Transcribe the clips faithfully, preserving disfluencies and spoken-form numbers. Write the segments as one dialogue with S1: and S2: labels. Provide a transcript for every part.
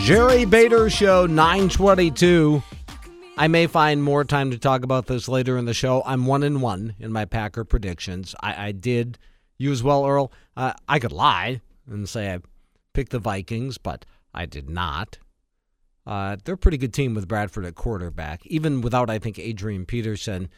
S1: Jerry Bader Show, nine twenty-two. I may find more time to talk about this later in the show. I'm one and one in my Packer predictions. I, I did, you as well, Earl. Uh, I could lie and say I picked the Vikings, but I did not. Uh, they're a pretty good team with Bradford at quarterback, even without, I think, Adrian Peterson.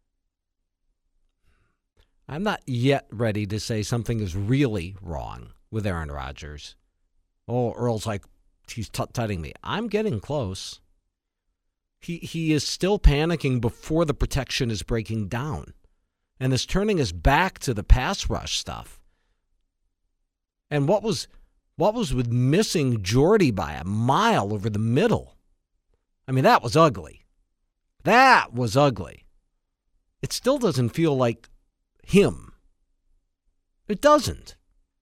S1: I'm not yet ready to say something is really wrong with Aaron Rodgers. Oh, Earl's like, he's tut-tutting me. I'm getting close. He he is still panicking before the protection is breaking down and is turning his back to the pass rush stuff. And what was what was with missing Jordy by a mile over the middle? I mean, that was ugly. That was ugly. It still doesn't feel like him. It doesn't.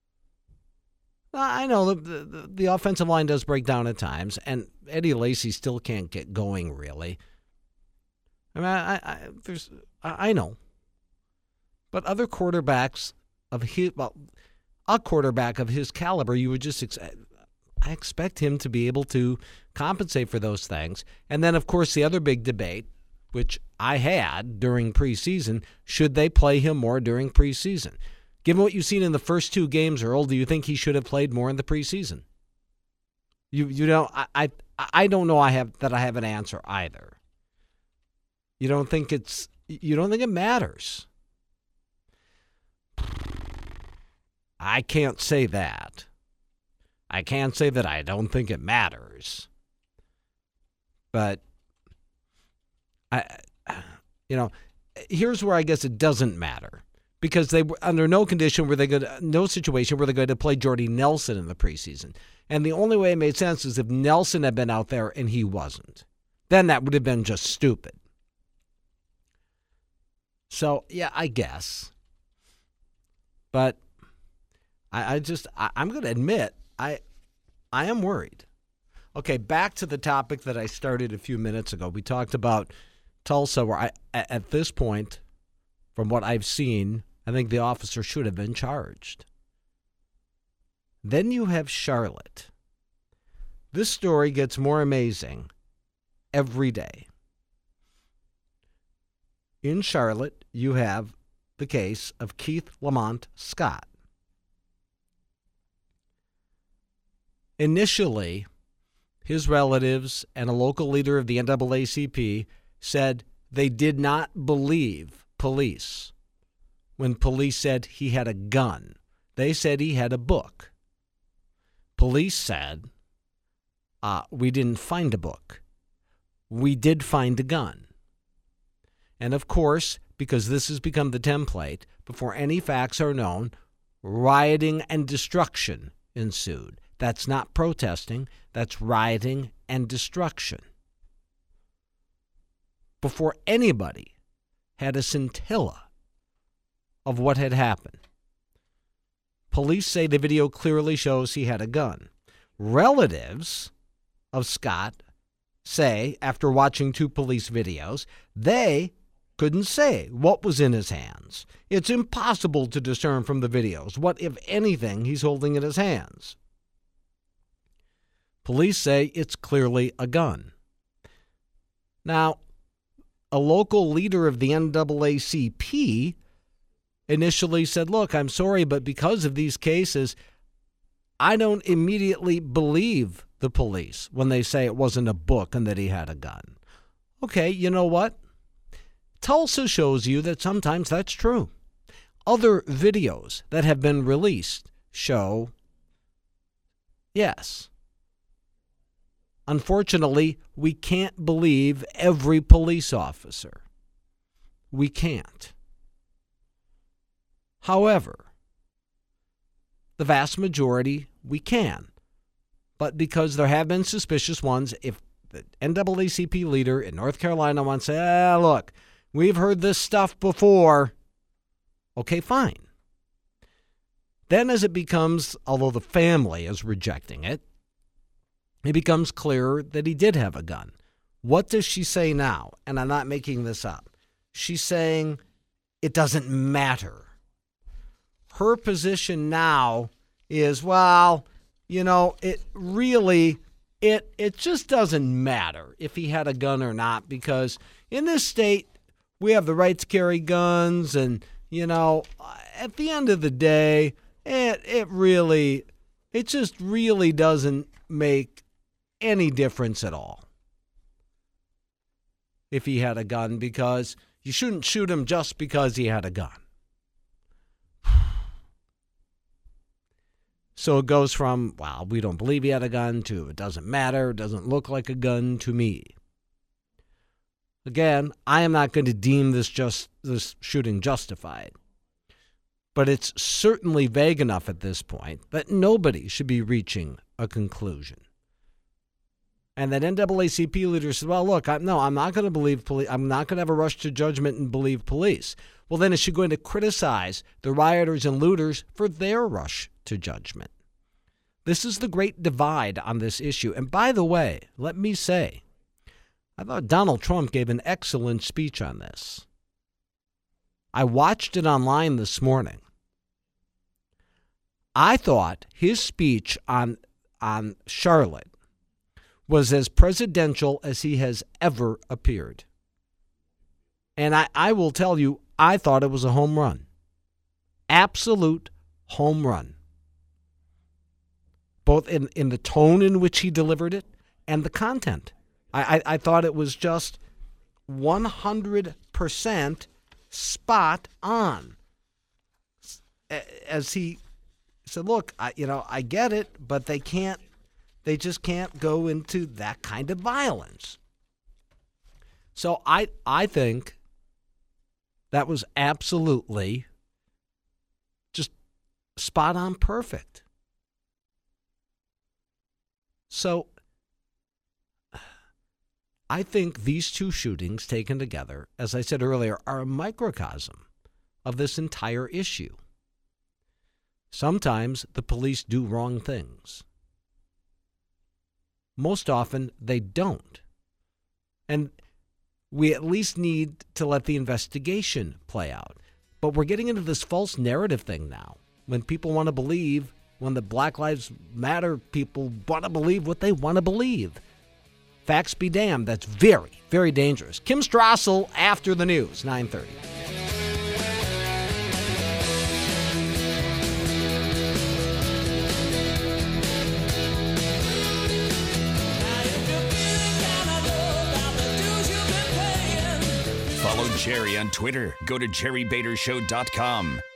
S1: I know the, the the offensive line does break down at times, and Eddie Lacy still can't get going, really. I mean, I, I there's I, I know, but other quarterbacks of his, well, a quarterback of his caliber, you would just ex- I expect him to be able to compensate for those things. And then, of course, the other big debate, which I had during preseason, should they play him more during preseason? Given what you've seen in the first two games, Earl, do you think he should have played more in the preseason? You you know, I I, I don't know I have that I have an answer either. You don't think it's you don't think it matters? I can't say that. I can't say that I don't think it matters. But I you know, here's where I guess it doesn't matter. Because they were under no condition were they going to, no situation were they going to play Jordy Nelson in the preseason. And the only way it made sense is if Nelson had been out there and he wasn't. Then that would have been just stupid. So, yeah, I guess. But I, I just, I, I'm going to admit, I, I am worried. Okay, back to the topic that I started a few minutes ago. We talked about Tulsa, where I, at this point, from what I've seen, I think the officer should have been charged. Then you have Charlotte. This story gets more amazing every day. In Charlotte, you have the case of Keith Lamont Scott. Initially, his relatives and a local leader of the N double A C P said they did not believe police when police said he had a gun. They said he had a book. Police said, uh, we didn't find a book. We did find a gun. And of course, because this has become the template, before any facts are known, rioting and destruction ensued. That's not protesting, that's rioting and destruction. Before anybody had a scintilla of what had happened. Police say the video clearly shows he had a gun. Relatives of Scott say, after watching two police videos, they couldn't say what was in his hands. It's impossible to discern from the videos what, if anything, he's holding in his hands. Police say it's clearly a gun. Now, a local leader of the N double A C P initially said, look, I'm sorry, but because of these cases, I don't immediately believe the police when they say it wasn't a book and that he had a gun. Okay, you know what? Tulsa shows you that sometimes that's true. Other videos that have been released show, yes. Unfortunately, we can't believe every police officer. We can't. However, the vast majority, we can. But because there have been suspicious ones, if the N double A C P leader in North Carolina wants to say, ah, look, we've heard this stuff before, okay, fine. Then as it becomes, although the family is rejecting it, it becomes clearer that he did have a gun. What does she say now? And I'm not making this up. She's saying it doesn't matter. Her position now is, well, you know, it really it it just doesn't matter if he had a gun or not, because in this state, we have the right to carry guns, and, you know, at the end of the day, it it really, it just really doesn't make any difference at all if he had a gun, because you shouldn't shoot him just because he had a gun. So it goes from, well, we don't believe he had a gun, to it doesn't matter, it doesn't look like a gun to me. Again, I am not going to deem this just this shooting justified. But it's certainly vague enough at this point that nobody should be reaching a conclusion. And that N double A C P leader said, well, look, I, no, I'm not going to believe police. I'm not going to have a rush to judgment and believe police. Well, then is she going to criticize the rioters and looters for their rush to judgment? This is the great divide on this issue. And by the way, let me say, I thought Donald Trump gave an excellent speech on this. I watched it online this morning. I thought his speech on, on Charlotte was as presidential as he has ever appeared. And I, I will tell you, I thought it was a home run. Absolute home run. Both in, in the tone in which he delivered it and the content. I, I, I thought it was just one hundred percent spot on. As he said, look, I, you know, I get it, but they can't, they just can't go into that kind of violence. So I, I think that was absolutely just spot on perfect. So I think these two shootings taken together, as I said earlier, are a microcosm of this entire issue. Sometimes the police do wrong things. Most often they don't. And we at least need to let the investigation play out. But we're getting into this false narrative thing now. When people want to believe, when the Black Lives Matter people want to believe what they want to believe. Facts be damned. That's very, very dangerous. Kim Strassel after the news, nine thirty.
S2: Follow Jerry on Twitter. Go to jerry bader show dot com.